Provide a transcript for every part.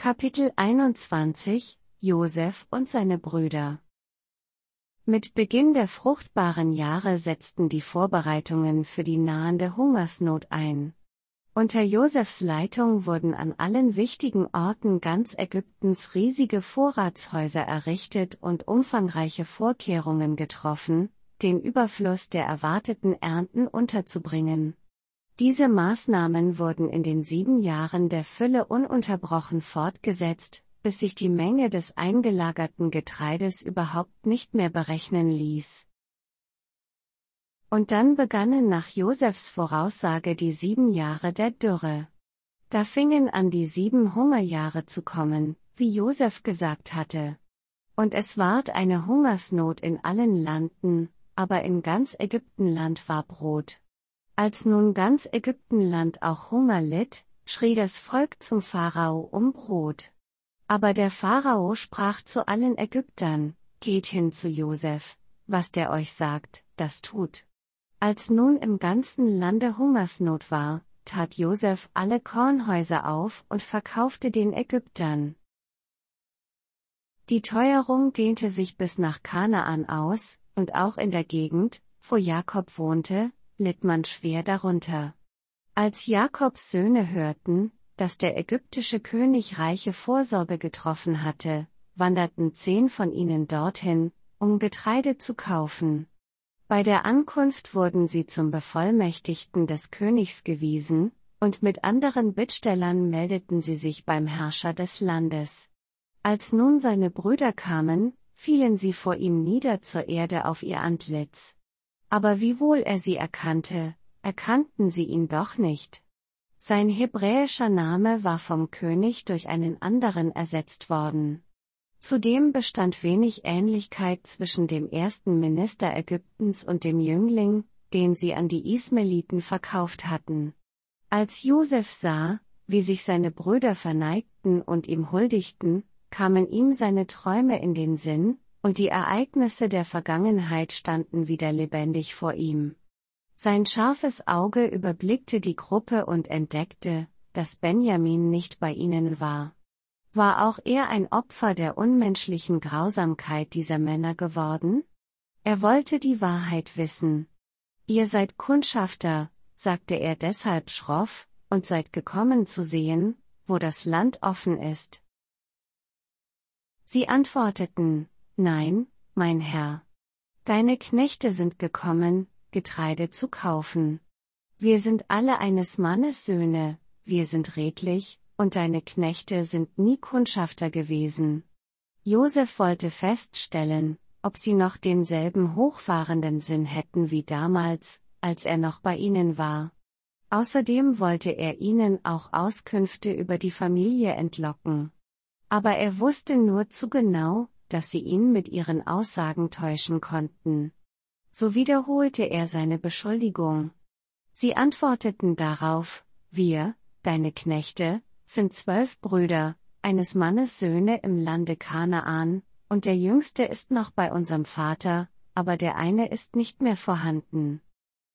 Kapitel 21 Josef und seine Brüder. Mit Beginn der fruchtbaren Jahre setzten die Vorbereitungen für die nahende Hungersnot ein. Unter Josefs Leitung wurden an allen wichtigen Orten ganz Ägyptens riesige Vorratshäuser errichtet und umfangreiche Vorkehrungen getroffen, den Überfluss der erwarteten Ernten unterzubringen. Diese Maßnahmen wurden in den 7 Jahren der Fülle ununterbrochen fortgesetzt, bis sich die Menge des eingelagerten Getreides überhaupt nicht mehr berechnen ließ. Und dann begannen nach Josefs Voraussage die 7 Jahre der Dürre. Da fingen an die 7 Hungerjahre zu kommen, wie Josef gesagt hatte. Und es ward eine Hungersnot in allen Landen, aber in ganz Ägyptenland war Brot. Als nun ganz Ägyptenland auch Hunger litt, schrie das Volk zum Pharao um Brot. Aber der Pharao sprach zu allen Ägyptern: Geht hin zu Josef, was der euch sagt, das tut. Als nun im ganzen Lande Hungersnot war, tat Josef alle Kornhäuser auf und verkaufte den Ägyptern. Die Teuerung dehnte sich bis nach Kanaan aus, und auch in der Gegend, wo Jakob wohnte, litt man schwer darunter. Als Jakobs Söhne hörten, dass der ägyptische König reiche Vorsorge getroffen hatte, wanderten 10 von ihnen dorthin, um Getreide zu kaufen. Bei der Ankunft wurden sie zum Bevollmächtigten des Königs gewiesen, und mit anderen Bittstellern meldeten sie sich beim Herrscher des Landes. Als nun seine Brüder kamen, fielen sie vor ihm nieder zur Erde auf ihr Antlitz. Aber wiewohl er sie erkannte, erkannten sie ihn doch nicht. Sein hebräischer Name war vom König durch einen anderen ersetzt worden. Zudem bestand wenig Ähnlichkeit zwischen dem ersten Minister Ägyptens und dem Jüngling, den sie an die Ismaeliten verkauft hatten. Als Josef sah, wie sich seine Brüder verneigten und ihm huldigten, kamen ihm seine Träume in den Sinn, und die Ereignisse der Vergangenheit standen wieder lebendig vor ihm. Sein scharfes Auge überblickte die Gruppe und entdeckte, dass Benjamin nicht bei ihnen war. War auch er ein Opfer der unmenschlichen Grausamkeit dieser Männer geworden? Er wollte die Wahrheit wissen. Ihr seid Kundschafter, sagte er deshalb schroff, und seid gekommen zu sehen, wo das Land offen ist. Sie antworteten: Nein, mein Herr. Deine Knechte sind gekommen, Getreide zu kaufen. Wir sind alle eines Mannes Söhne, wir sind redlich, und deine Knechte sind nie Kundschafter gewesen. Josef wollte feststellen, ob sie noch denselben hochfahrenden Sinn hätten wie damals, als er noch bei ihnen war. Außerdem wollte er ihnen auch Auskünfte über die Familie entlocken. Aber er wusste nur zu genau, dass sie ihn mit ihren Aussagen täuschen konnten. So wiederholte er seine Beschuldigung. Sie antworteten darauf: Wir, deine Knechte, sind 12 Brüder, eines Mannes Söhne im Lande Kanaan, und der jüngste ist noch bei unserem Vater, aber der eine ist nicht mehr vorhanden.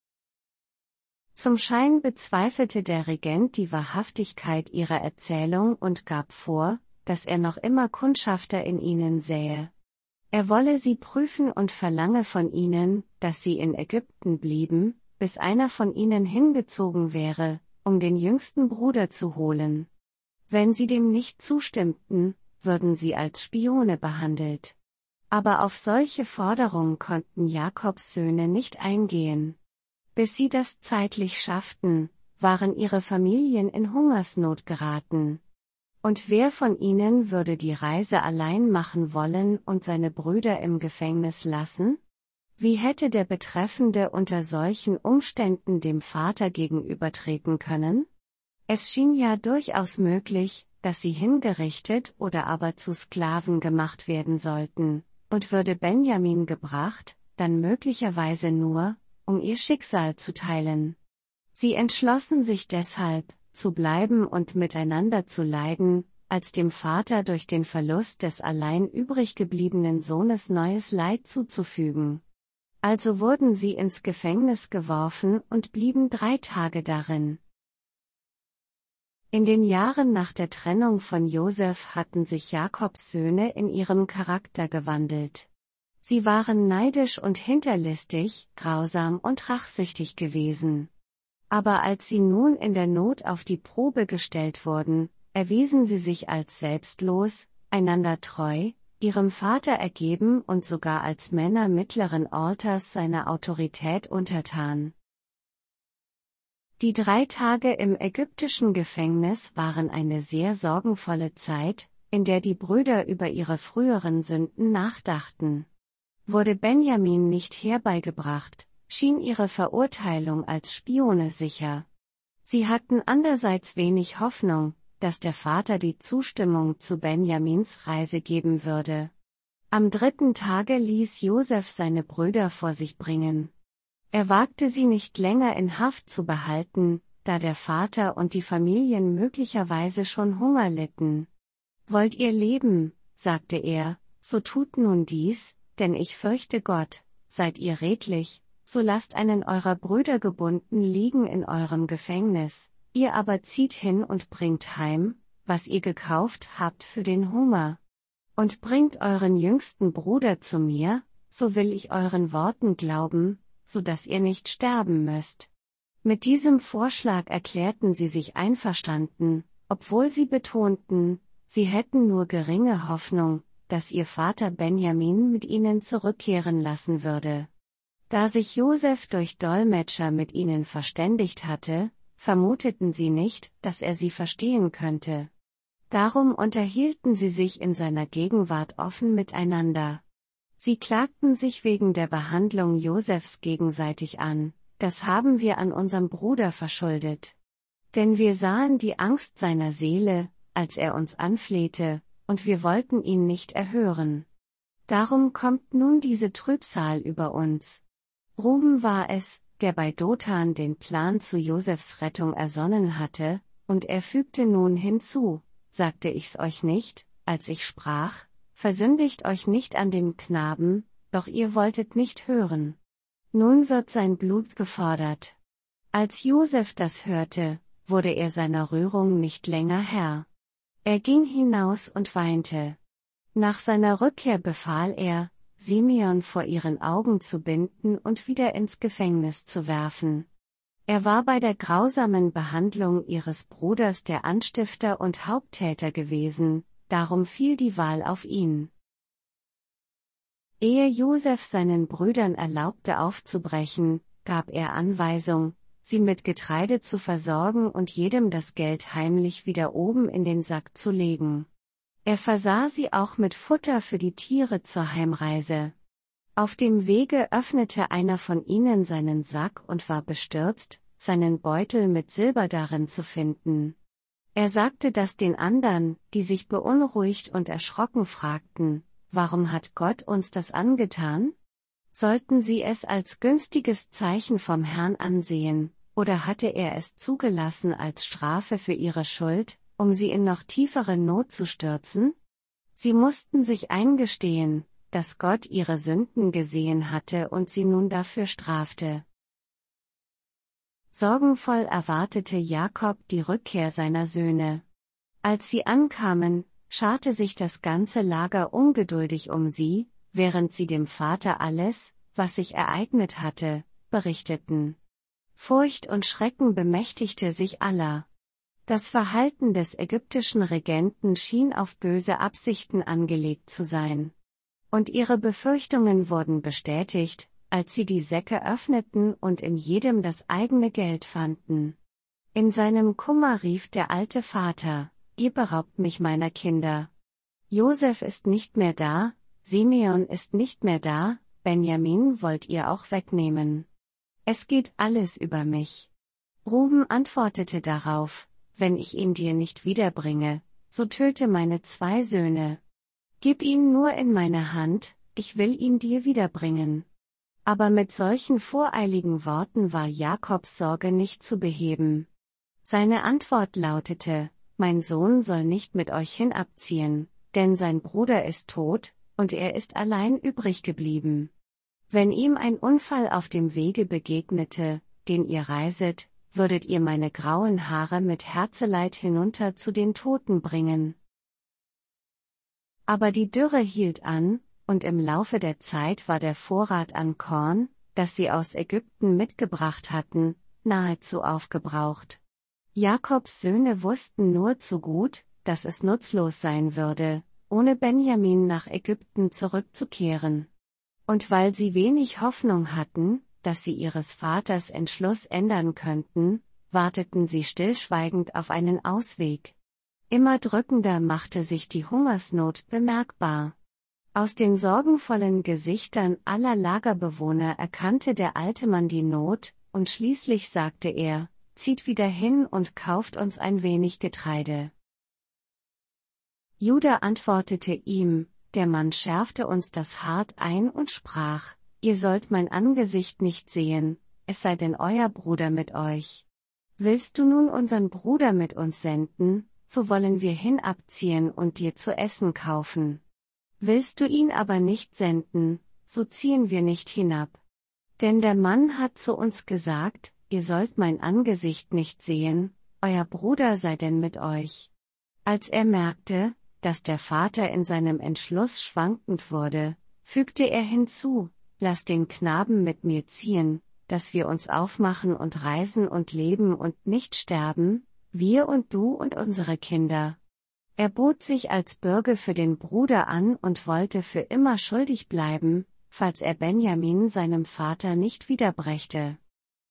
Zum Schein bezweifelte der Regent die Wahrhaftigkeit ihrer Erzählung und gab vor, dass er noch immer Kundschafter in ihnen sähe. Er wolle sie prüfen und verlange von ihnen, dass sie in Ägypten blieben, bis einer von ihnen hingezogen wäre, um den jüngsten Bruder zu holen. Wenn sie dem nicht zustimmten, würden sie als Spione behandelt. Aber auf solche Forderungen konnten Jakobs Söhne nicht eingehen. Bis sie das zeitlich schafften, waren ihre Familien in Hungersnot geraten. Und wer von ihnen würde die Reise allein machen wollen und seine Brüder im Gefängnis lassen? Wie hätte der Betreffende unter solchen Umständen dem Vater gegenübertreten können? Es schien ja durchaus möglich, dass sie hingerichtet oder aber zu Sklaven gemacht werden sollten, und würde Benjamin gebracht, dann möglicherweise nur, um ihr Schicksal zu teilen. Sie entschlossen sich deshalb, zu bleiben und miteinander zu leiden, als dem Vater durch den Verlust des allein übrig gebliebenen Sohnes neues Leid zuzufügen. Also wurden sie ins Gefängnis geworfen und blieben 3 Tage darin. In den Jahren nach der Trennung von Josef hatten sich Jakobs Söhne in ihrem Charakter gewandelt. Sie waren neidisch und hinterlistig, grausam und rachsüchtig gewesen. Aber als sie nun in der Not auf die Probe gestellt wurden, erwiesen sie sich als selbstlos, einander treu, ihrem Vater ergeben und sogar als Männer mittleren Alters seiner Autorität untertan. Die 3 Tage im ägyptischen Gefängnis waren eine sehr sorgenvolle Zeit, in der die Brüder über ihre früheren Sünden nachdachten. Wurde Benjamin nicht herbeigebracht, schien ihre Verurteilung als Spione sicher. Sie hatten andererseits wenig Hoffnung, dass der Vater die Zustimmung zu Benjamins Reise geben würde. Am 3. Tage ließ Josef seine Brüder vor sich bringen. Er wagte sie nicht länger in Haft zu behalten, da der Vater und die Familien möglicherweise schon Hunger litten. »Wollt ihr leben?« sagte er, »so tut nun dies, denn ich fürchte Gott, seid ihr redlich, so lasst einen eurer Brüder gebunden liegen in eurem Gefängnis, ihr aber zieht hin und bringt heim, was ihr gekauft habt für den Hunger. Und bringt euren jüngsten Bruder zu mir, so will ich euren Worten glauben, so dass ihr nicht sterben müsst.« Mit diesem Vorschlag erklärten sie sich einverstanden, obwohl sie betonten, sie hätten nur geringe Hoffnung, dass ihr Vater Benjamin mit ihnen zurückkehren lassen würde. Da sich Josef durch Dolmetscher mit ihnen verständigt hatte, vermuteten sie nicht, dass er sie verstehen könnte. Darum unterhielten sie sich in seiner Gegenwart offen miteinander. Sie klagten sich wegen der Behandlung Josefs gegenseitig an, das haben wir an unserem Bruder verschuldet. Denn wir sahen die Angst seiner Seele, als er uns anflehte, und wir wollten ihn nicht erhören. Darum kommt nun diese Trübsal über uns. Ruben war es, der bei Dothan den Plan zu Josefs Rettung ersonnen hatte, und er fügte nun hinzu, sagte ich's euch nicht, als ich sprach, versündigt euch nicht an dem Knaben, doch ihr wolltet nicht hören. Nun wird sein Blut gefordert. Als Josef das hörte, wurde er seiner Rührung nicht länger Herr. Er ging hinaus und weinte. Nach seiner Rückkehr befahl er, Simeon vor ihren Augen zu binden und wieder ins Gefängnis zu werfen. Er war bei der grausamen Behandlung ihres Bruders der Anstifter und Haupttäter gewesen, darum fiel die Wahl auf ihn. Ehe Josef seinen Brüdern erlaubte aufzubrechen, gab er Anweisung, sie mit Getreide zu versorgen und jedem das Geld heimlich wieder oben in den Sack zu legen. Er versah sie auch mit Futter für die Tiere zur Heimreise. Auf dem Wege öffnete einer von ihnen seinen Sack und war bestürzt, seinen Beutel mit Silber darin zu finden. Er sagte das den anderen, die sich beunruhigt und erschrocken fragten, warum hat Gott uns das angetan? Sollten sie es als günstiges Zeichen vom Herrn ansehen, oder hatte er es zugelassen als Strafe für ihre Schuld, um sie in noch tiefere Not zu stürzen? Sie mussten sich eingestehen, dass Gott ihre Sünden gesehen hatte und sie nun dafür strafte. Sorgenvoll erwartete Jakob die Rückkehr seiner Söhne. Als sie ankamen, scharte sich das ganze Lager ungeduldig um sie, während sie dem Vater alles, was sich ereignet hatte, berichteten. Furcht und Schrecken bemächtigte sich aller. Das Verhalten des ägyptischen Regenten schien auf böse Absichten angelegt zu sein. Und ihre Befürchtungen wurden bestätigt, als sie die Säcke öffneten und in jedem das eigene Geld fanden. In seinem Kummer rief der alte Vater, ihr beraubt mich meiner Kinder. Josef ist nicht mehr da, Simeon ist nicht mehr da, Benjamin wollt ihr auch wegnehmen. Es geht alles über mich. Ruben antwortete darauf, wenn ich ihn dir nicht wiederbringe, so töte meine 2 Söhne. Gib ihn nur in meine Hand, ich will ihn dir wiederbringen. Aber mit solchen voreiligen Worten war Jakobs Sorge nicht zu beheben. Seine Antwort lautete, mein Sohn soll nicht mit euch hinabziehen, denn sein Bruder ist tot, und er ist allein übrig geblieben. Wenn ihm ein Unfall auf dem Wege begegnete, den ihr reiset, würdet ihr meine grauen Haare mit Herzeleid hinunter zu den Toten bringen. Aber die Dürre hielt an, und im Laufe der Zeit war der Vorrat an Korn, das sie aus Ägypten mitgebracht hatten, nahezu aufgebraucht. Jakobs Söhne wussten nur zu gut, dass es nutzlos sein würde, ohne Benjamin nach Ägypten zurückzukehren. Und weil sie wenig Hoffnung hatten, dass sie ihres Vaters Entschluss ändern könnten, warteten sie stillschweigend auf einen Ausweg. Immer drückender machte sich die Hungersnot bemerkbar. Aus den sorgenvollen Gesichtern aller Lagerbewohner erkannte der alte Mann die Not, und schließlich sagte er: Zieht wieder hin und kauft uns ein wenig Getreide. Juda antwortete ihm: Der Mann schärfte uns das Hart ein und sprach: Ihr sollt mein Angesicht nicht sehen, es sei denn euer Bruder mit euch. Willst du nun unseren Bruder mit uns senden, so wollen wir hinabziehen und dir zu essen kaufen. Willst du ihn aber nicht senden, so ziehen wir nicht hinab. Denn der Mann hat zu uns gesagt: Ihr sollt mein Angesicht nicht sehen, euer Bruder sei denn mit euch. Als er merkte, dass der Vater in seinem Entschluss schwankend wurde, fügte er hinzu: Lass den Knaben mit mir ziehen, dass wir uns aufmachen und reisen und leben und nicht sterben, wir und du und unsere Kinder. Er bot sich als Bürge für den Bruder an und wollte für immer schuldig bleiben, falls er Benjamin seinem Vater nicht wiederbrächte.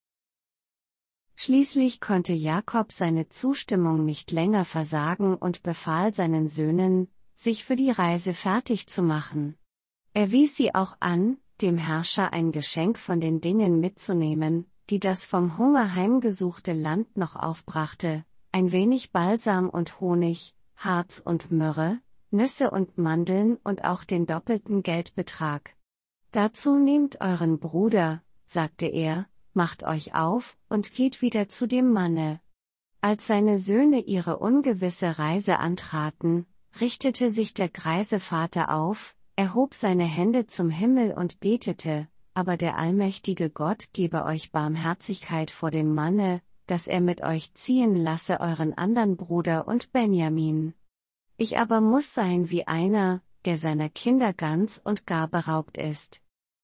Schließlich konnte Jakob seine Zustimmung nicht länger versagen und befahl seinen Söhnen, sich für die Reise fertig zu machen. Er wies sie auch an, dem Herrscher ein Geschenk von den Dingen mitzunehmen, die das vom Hunger heimgesuchte Land noch aufbrachte, ein wenig Balsam und Honig, Harz und Myrrhe, Nüsse und Mandeln und auch den doppelten Geldbetrag. Dazu nehmt euren Bruder, sagte er, macht euch auf und geht wieder zu dem Manne. Als seine Söhne ihre ungewisse Reise antraten, richtete sich der greise Vater auf, erhob seine Hände zum Himmel und betete: Aber der allmächtige Gott gebe euch Barmherzigkeit vor dem Manne, dass er mit euch ziehen lasse euren andern Bruder und Benjamin. Ich aber muss sein wie einer, der seiner Kinder ganz und gar beraubt ist.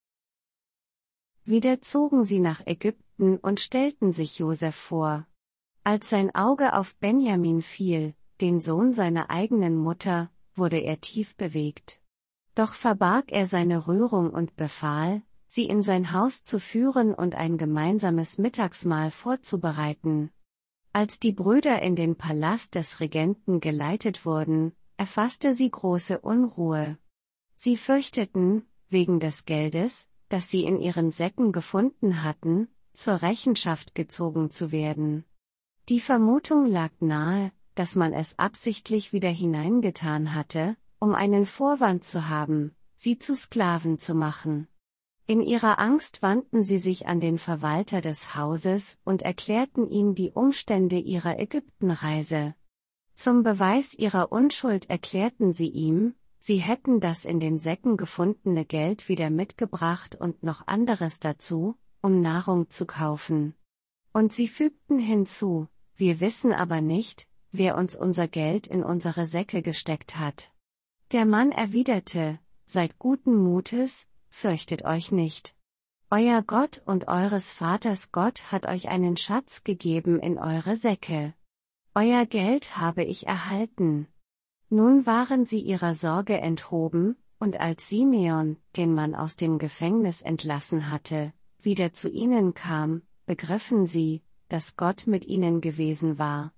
Wieder zogen sie nach Ägypten und stellten sich Josef vor. Als sein Auge auf Benjamin fiel, den Sohn seiner eigenen Mutter, wurde er tief bewegt. Doch verbarg er seine Rührung und befahl, sie in sein Haus zu führen und ein gemeinsames Mittagsmahl vorzubereiten. Als die Brüder in den Palast des Regenten geleitet wurden, erfasste sie große Unruhe. Sie fürchteten, wegen des Geldes, das sie in ihren Säcken gefunden hatten, zur Rechenschaft gezogen zu werden. Die Vermutung lag nahe, dass man es absichtlich wieder hineingetan hatte, um einen Vorwand zu haben, sie zu Sklaven zu machen. In ihrer Angst wandten sie sich an den Verwalter des Hauses und erklärten ihm die Umstände ihrer Ägyptenreise. Zum Beweis ihrer Unschuld erklärten sie ihm, sie hätten das in den Säcken gefundene Geld wieder mitgebracht und noch anderes dazu, um Nahrung zu kaufen. Und sie fügten hinzu: Wir wissen aber nicht, wer uns unser Geld in unsere Säcke gesteckt hat. Der Mann erwiderte: Seid guten Mutes, fürchtet euch nicht. Euer Gott und eures Vaters Gott hat euch einen Schatz gegeben in eure Säcke. Euer Geld habe ich erhalten. Nun waren sie ihrer Sorge enthoben, und als Simeon, den man aus dem Gefängnis entlassen hatte, wieder zu ihnen kam, begriffen sie, dass Gott mit ihnen gewesen war.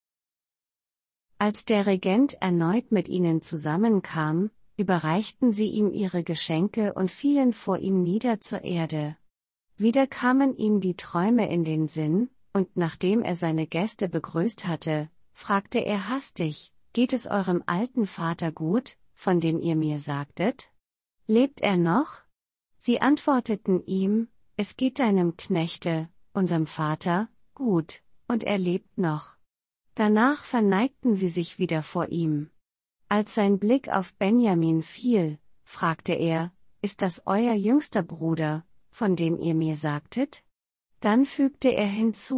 Als der Regent erneut mit ihnen zusammenkam, überreichten sie ihm ihre Geschenke und fielen vor ihm nieder zur Erde. Wieder kamen ihm die Träume in den Sinn, und nachdem er seine Gäste begrüßt hatte, fragte er hastig: Geht es eurem alten Vater gut, von dem ihr mir sagtet? Lebt er noch? Sie antworteten ihm: Es geht deinem Knechte, unserem Vater, gut, und er lebt noch. Danach verneigten sie sich wieder vor ihm. Als sein Blick auf Benjamin fiel, fragte er: Ist das euer jüngster Bruder, von dem ihr mir sagtet? Dann fügte er hinzu: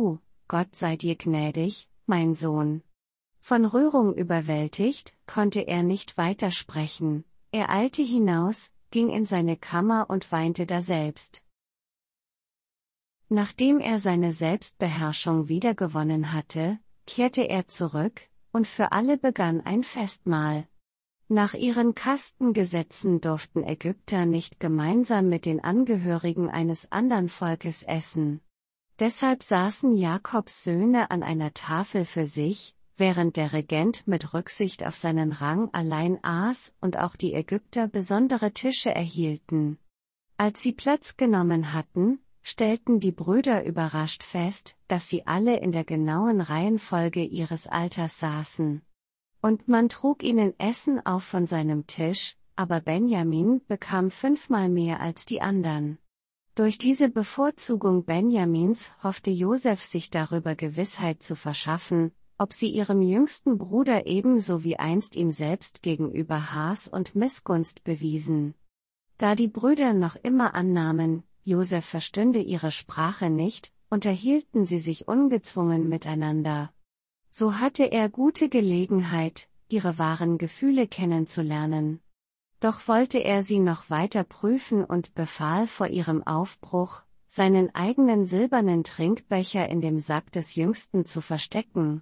Gott sei dir gnädig, mein Sohn. Von Rührung überwältigt, konnte er nicht weitersprechen. Er eilte hinaus, ging in seine Kammer und weinte daselbst. Nachdem er seine Selbstbeherrschung wiedergewonnen hatte, kehrte er zurück, und für alle begann ein Festmahl. Nach ihren Kastengesetzen durften Ägypter nicht gemeinsam mit den Angehörigen eines anderen Volkes essen. Deshalb saßen Jakobs Söhne an einer Tafel für sich, während der Regent mit Rücksicht auf seinen Rang allein aß und auch die Ägypter besondere Tische erhielten. Als sie Platz genommen hatten, stellten die Brüder überrascht fest, dass sie alle in der genauen Reihenfolge ihres Alters saßen. Und man trug ihnen Essen auf von seinem Tisch, aber Benjamin bekam 5-mal mehr als die anderen. Durch diese Bevorzugung Benjamins hoffte Josef sich darüber Gewissheit zu verschaffen, ob sie ihrem jüngsten Bruder ebenso wie einst ihm selbst gegenüber Hass und Missgunst bewiesen. Da die Brüder noch immer annahmen, Josef verstünde ihre Sprache nicht, unterhielten sie sich ungezwungen miteinander. So hatte er gute Gelegenheit, ihre wahren Gefühle kennenzulernen. Doch wollte er sie noch weiter prüfen und befahl vor ihrem Aufbruch, seinen eigenen silbernen Trinkbecher in dem Sack des Jüngsten zu verstecken.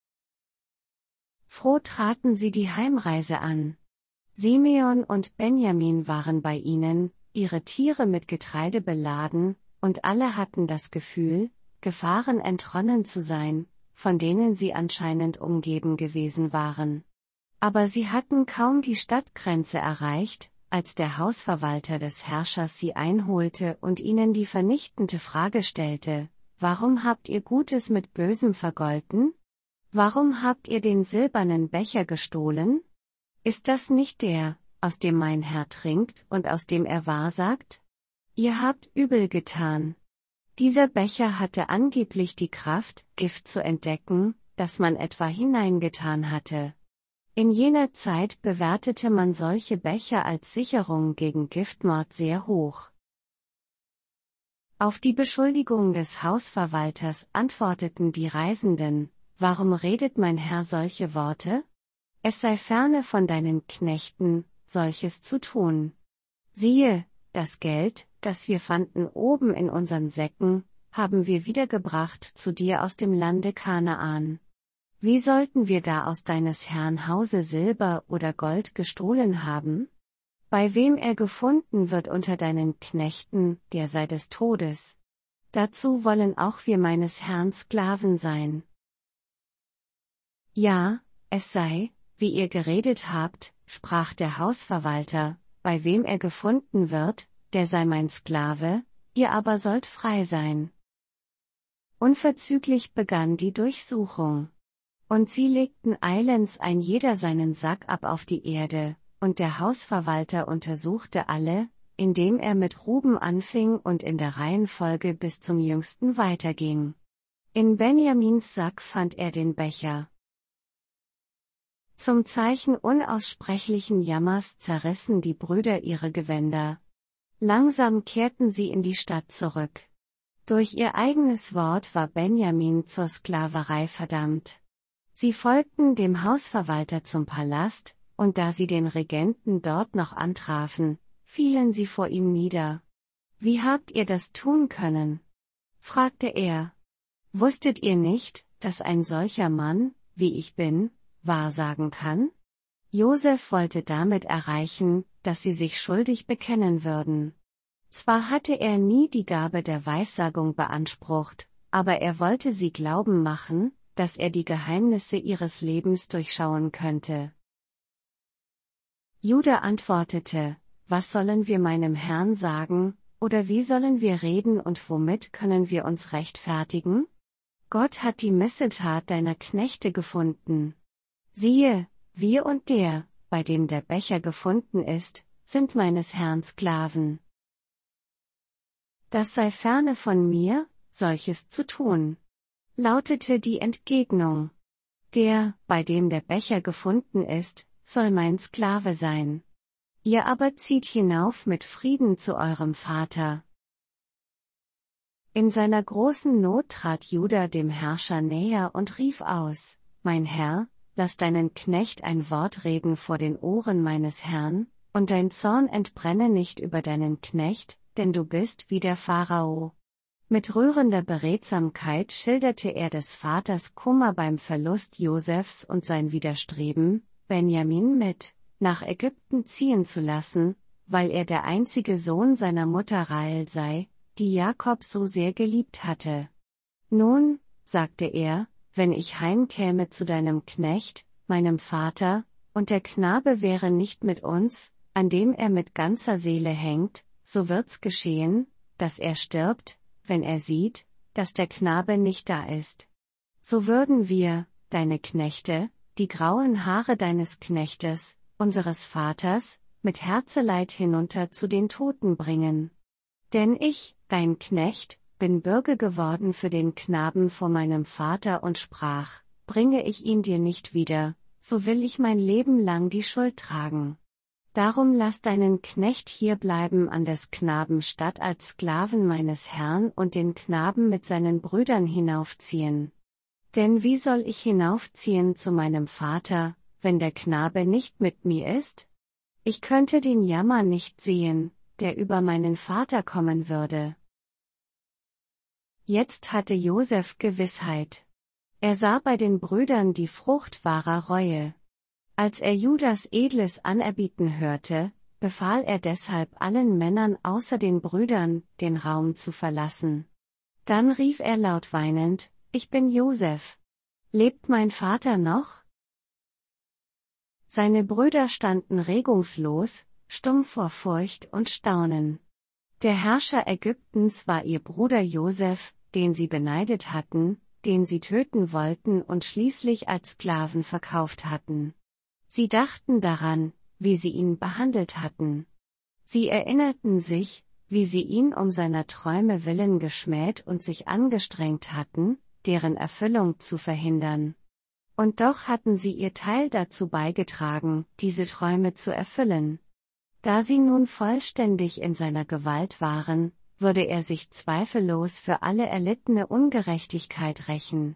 Froh traten sie die Heimreise an. Simeon und Benjamin waren bei ihnen, ihre Tiere mit Getreide beladen, und alle hatten das Gefühl, Gefahren entronnen zu sein, von denen sie anscheinend umgeben gewesen waren. Aber sie hatten kaum die Stadtgrenze erreicht, als der Hausverwalter des Herrschers sie einholte und ihnen die vernichtende Frage stellte: Warum habt ihr Gutes mit Bösem vergolten? Warum habt ihr den silbernen Becher gestohlen? Ist das nicht der, aus dem mein Herr trinkt und aus dem er wahrsagt? Ihr habt übel getan. Dieser Becher hatte angeblich die Kraft, Gift zu entdecken, das man etwa hineingetan hatte. In jener Zeit bewertete man solche Becher als Sicherung gegen Giftmord sehr hoch. Auf die Beschuldigung des Hausverwalters antworteten die Reisenden: Warum redet mein Herr solche Worte? Es sei ferne von deinen Knechten, solches zu tun. Siehe, das Geld, das wir fanden oben in unseren Säcken, haben wir wiedergebracht zu dir aus dem Lande Kanaan. Wie sollten wir da aus deines Herrn Hause Silber oder Gold gestohlen haben? Bei wem er gefunden wird unter deinen Knechten, der sei des Todes. Dazu wollen auch wir meines Herrn Sklaven sein. Ja, es sei, wie ihr geredet habt, sprach der Hausverwalter, bei wem er gefunden wird, der sei mein Sklave, ihr aber sollt frei sein. Unverzüglich begann die Durchsuchung. Und sie legten eilends ein jeder seinen Sack ab auf die Erde, und der Hausverwalter untersuchte alle, indem er mit Ruben anfing und in der Reihenfolge bis zum Jüngsten weiterging. In Benjamins Sack fand er den Becher. Zum Zeichen unaussprechlichen Jammers zerrissen die Brüder ihre Gewänder. Langsam kehrten sie in die Stadt zurück. Durch ihr eigenes Wort war Benjamin zur Sklaverei verdammt. Sie folgten dem Hausverwalter zum Palast, und da sie den Regenten dort noch antrafen, fielen sie vor ihm nieder. Wie habt ihr das tun können? Fragte er. Wusstet ihr nicht, dass ein solcher Mann, wie ich bin, wahrsagen kann? Josef wollte damit erreichen, dass sie sich schuldig bekennen würden. Zwar hatte er nie die Gabe der Weissagung beansprucht, aber er wollte sie glauben machen, dass er die Geheimnisse ihres Lebens durchschauen könnte. Juda antwortete: Was sollen wir meinem Herrn sagen, oder wie sollen wir reden und womit können wir uns rechtfertigen? Gott hat die Missetat deiner Knechte gefunden. Siehe, wir und der, bei dem der Becher gefunden ist, sind meines Herrn Sklaven. Das sei ferne von mir, solches zu tun, lautete die Entgegnung. Der, bei dem der Becher gefunden ist, soll mein Sklave sein. Ihr aber zieht hinauf mit Frieden zu eurem Vater. In seiner großen Not trat Juda dem Herrscher näher und rief aus: Mein Herr, lass deinen Knecht ein Wort reden vor den Ohren meines Herrn, und dein Zorn entbrenne nicht über deinen Knecht, denn du bist wie der Pharao. Mit rührender Beredsamkeit schilderte er des Vaters Kummer beim Verlust Josefs und sein Widerstreben, Benjamin mit nach Ägypten ziehen zu lassen, weil er der einzige Sohn seiner Mutter Rahel sei, die Jakob so sehr geliebt hatte. Nun, sagte er, wenn ich heimkäme zu deinem Knecht, meinem Vater, und der Knabe wäre nicht mit uns, an dem er mit ganzer Seele hängt, so wird's geschehen, dass er stirbt, wenn er sieht, dass der Knabe nicht da ist. So würden wir, deine Knechte, die grauen Haare deines Knechtes, unseres Vaters, mit Herzeleid hinunter zu den Toten bringen. Denn ich, dein Knecht, bin Bürge geworden für den Knaben vor meinem Vater und sprach: Bringe ich ihn dir nicht wieder, so will ich mein Leben lang die Schuld tragen. Darum lass deinen Knecht hier bleiben an des Knaben statt als Sklaven meines Herrn und den Knaben mit seinen Brüdern hinaufziehen. Denn wie soll ich hinaufziehen zu meinem Vater, wenn der Knabe nicht mit mir ist? Ich könnte den Jammer nicht sehen, der über meinen Vater kommen würde. Jetzt hatte Josef Gewissheit. Er sah bei den Brüdern die Frucht wahrer Reue. Als er Judas edles Anerbieten hörte, befahl er deshalb allen Männern außer den Brüdern, den Raum zu verlassen. Dann rief er laut weinend: Ich bin Josef. Lebt mein Vater noch? Seine Brüder standen regungslos, stumm vor Furcht und Staunen. Der Herrscher Ägyptens war ihr Bruder Josef, den sie beneidet hatten, den sie töten wollten und schließlich als Sklaven verkauft hatten. Sie dachten daran, wie sie ihn behandelt hatten. Sie erinnerten sich, wie sie ihn um seiner Träume willen geschmäht und sich angestrengt hatten, deren Erfüllung zu verhindern. Und doch hatten sie ihr Teil dazu beigetragen, diese Träume zu erfüllen. Da sie nun vollständig in seiner Gewalt waren, würde er sich zweifellos für alle erlittene Ungerechtigkeit rächen.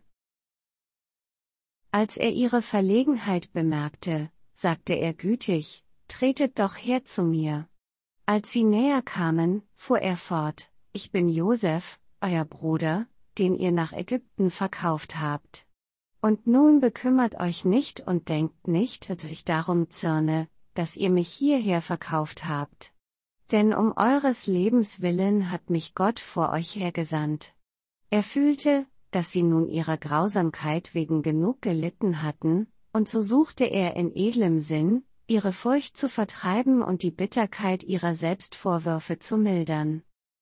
Als er ihre Verlegenheit bemerkte, sagte er gütig: Tretet doch her zu mir. Als sie näher kamen, fuhr er fort: Ich bin Josef, euer Bruder, den ihr nach Ägypten verkauft habt. Und nun bekümmert euch nicht und denkt nicht, dass ich darum zürne, dass ihr mich hierher verkauft habt. Denn um eures Lebens willen hat mich Gott vor euch hergesandt. Er fühlte, dass sie nun ihrer Grausamkeit wegen genug gelitten hatten, und so suchte er in edlem Sinn, ihre Furcht zu vertreiben und die Bitterkeit ihrer Selbstvorwürfe zu mildern.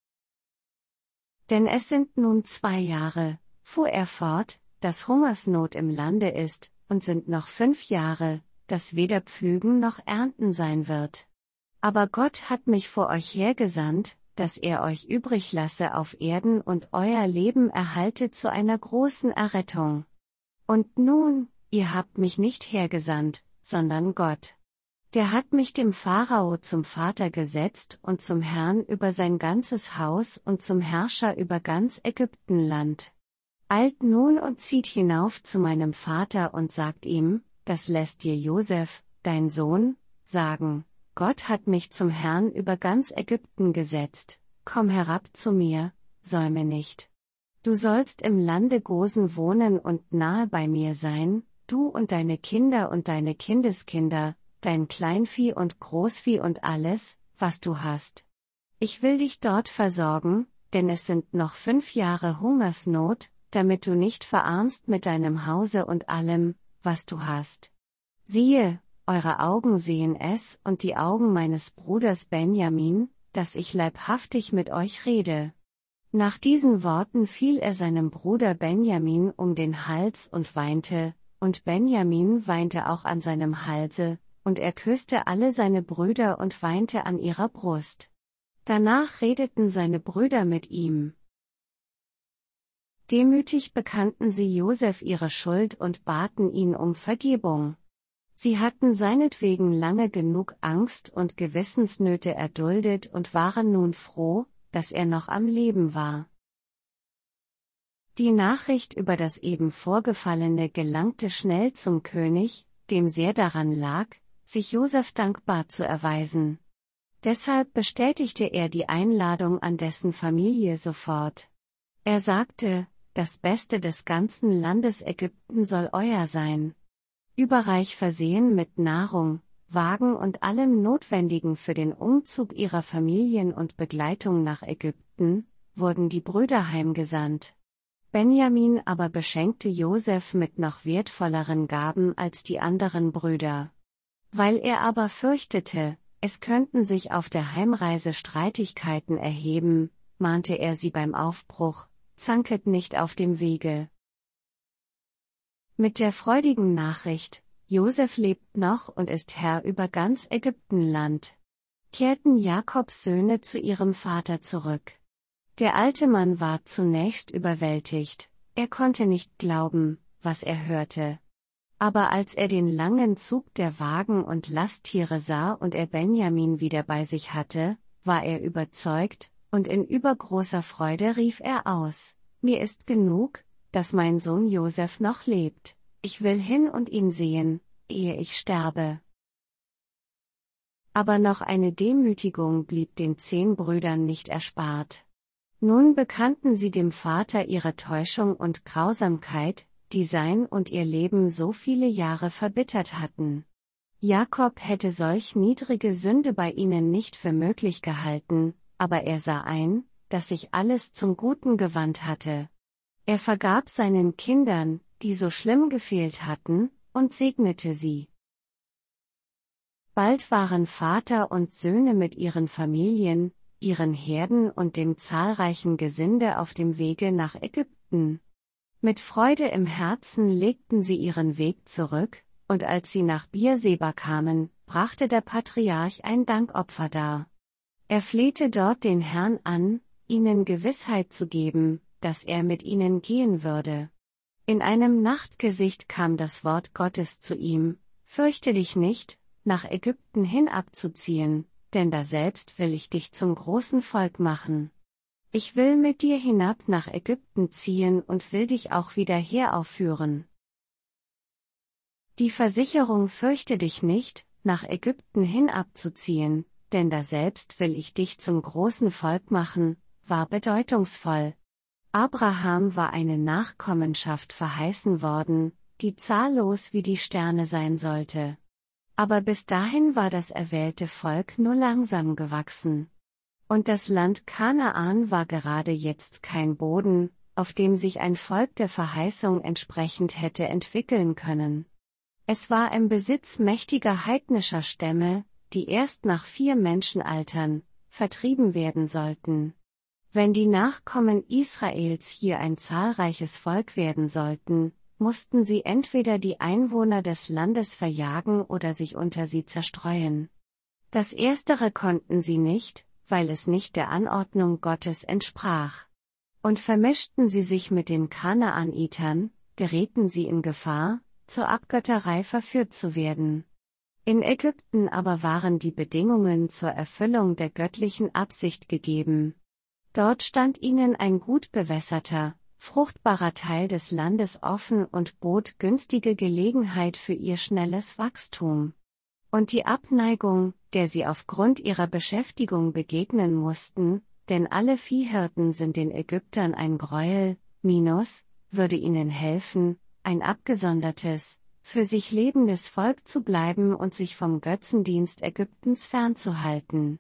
Denn es sind nun 2 Jahre, fuhr er fort, dass Hungersnot im Lande ist, und sind noch 5 Jahre, dass weder Pflügen noch Ernten sein wird. Aber Gott hat mich vor euch hergesandt, dass er euch übrig lasse auf Erden und euer Leben erhalte zu einer großen Errettung. Und nun, ihr habt mich nicht hergesandt, sondern Gott. Der hat mich dem Pharao zum Vater gesetzt und zum Herrn über sein ganzes Haus und zum Herrscher über ganz Ägyptenland. Eilt nun und zieht hinauf zu meinem Vater und sagt ihm: Das lässt dir Josef, dein Sohn, sagen: Gott hat mich zum Herrn über ganz Ägypten gesetzt. Komm herab zu mir, säume nicht. Du sollst im Lande Gosen wohnen und nahe bei mir sein, du und deine Kinder und deine Kindeskinder, dein Kleinvieh und Großvieh und alles, was du hast. Ich will dich dort versorgen, denn es sind noch 5 Jahre Hungersnot, damit du nicht verarmst mit deinem Hause und allem, was du hast. Siehe, eure Augen sehen es und die Augen meines Bruders Benjamin, dass ich leibhaftig mit euch rede. Nach diesen Worten fiel er seinem Bruder Benjamin um den Hals und weinte, und Benjamin weinte auch an seinem Halse, und er küsste alle seine Brüder und weinte an ihrer Brust. Danach redeten seine Brüder mit ihm. Demütig bekannten sie Josef ihre Schuld und baten ihn um Vergebung. Sie hatten seinetwegen lange genug Angst und Gewissensnöte erduldet und waren nun froh, dass er noch am Leben war. Die Nachricht über das eben Vorgefallene gelangte schnell zum König, dem sehr daran lag, sich Josef dankbar zu erweisen. Deshalb bestätigte er die Einladung an dessen Familie sofort. Er sagte, das Beste des ganzen Landes Ägypten soll euer sein. Überreich versehen mit Nahrung, Wagen und allem Notwendigen für den Umzug ihrer Familien und Begleitung nach Ägypten, wurden die Brüder heimgesandt. Benjamin aber beschenkte Josef mit noch wertvolleren Gaben als die anderen Brüder. Weil er aber fürchtete, es könnten sich auf der Heimreise Streitigkeiten erheben, mahnte er sie beim Aufbruch: Zanket nicht auf dem Wege. Mit der freudigen Nachricht, Josef lebt noch und ist Herr über ganz Ägyptenland, kehrten Jakobs Söhne zu ihrem Vater zurück. Der alte Mann war zunächst überwältigt, er konnte nicht glauben, was er hörte. Aber als er den langen Zug der Wagen und Lasttiere sah und er Benjamin wieder bei sich hatte, war er überzeugt, und in übergroßer Freude rief er aus: Mir ist genug, dass mein Sohn Josef noch lebt, ich will hin und ihn sehen, ehe ich sterbe. Aber noch eine Demütigung blieb den 10 Brüdern nicht erspart. Nun bekannten sie dem Vater ihre Täuschung und Grausamkeit, die sein und ihr Leben so viele Jahre verbittert hatten. Jakob hätte solch niedrige Sünde bei ihnen nicht für möglich gehalten, aber er sah ein, dass sich alles zum Guten gewandt hatte. Er vergab seinen Kindern, die so schlimm gefehlt hatten, und segnete sie. Bald waren Vater und Söhne mit ihren Familien, ihren Herden und dem zahlreichen Gesinde auf dem Wege nach Ägypten. Mit Freude im Herzen legten sie ihren Weg zurück, und als sie nach Beerseba kamen, brachte der Patriarch ein Dankopfer dar. Er flehte dort den Herrn an, ihnen Gewissheit zu geben, dass er mit ihnen gehen würde. In einem Nachtgesicht kam das Wort Gottes zu ihm: Fürchte dich nicht, nach Ägypten hinabzuziehen, denn daselbst will ich dich zum großen Volk machen. Ich will mit dir hinab nach Ägypten ziehen und will dich auch wieder heraufführen. Die Versicherung: Fürchte dich nicht, nach Ägypten hinabzuziehen, denn daselbst will ich dich zum großen Volk machen, war bedeutungsvoll. Abraham war eine Nachkommenschaft verheißen worden, die zahllos wie die Sterne sein sollte. Aber bis dahin war das erwählte Volk nur langsam gewachsen. Und das Land Kanaan war gerade jetzt kein Boden, auf dem sich ein Volk der Verheißung entsprechend hätte entwickeln können. Es war im Besitz mächtiger heidnischer Stämme, die erst nach 4 Menschenaltern vertrieben werden sollten. Wenn die Nachkommen Israels hier ein zahlreiches Volk werden sollten, mussten sie entweder die Einwohner des Landes verjagen oder sich unter sie zerstreuen. Das Erstere konnten sie nicht, weil es nicht der Anordnung Gottes entsprach. Und vermischten sie sich mit den Kanaanitern, gerieten sie in Gefahr, zur Abgötterei verführt zu werden. In Ägypten aber waren die Bedingungen zur Erfüllung der göttlichen Absicht gegeben. Dort stand ihnen ein gut bewässerter, fruchtbarer Teil des Landes offen und bot günstige Gelegenheit für ihr schnelles Wachstum. Und die Abneigung, der sie aufgrund ihrer Beschäftigung begegnen mussten, denn alle Viehhirten sind den Ägyptern ein Greuel, würde ihnen helfen, ein abgesondertes, für sich lebendes Volk zu bleiben und sich vom Götzendienst Ägyptens fernzuhalten.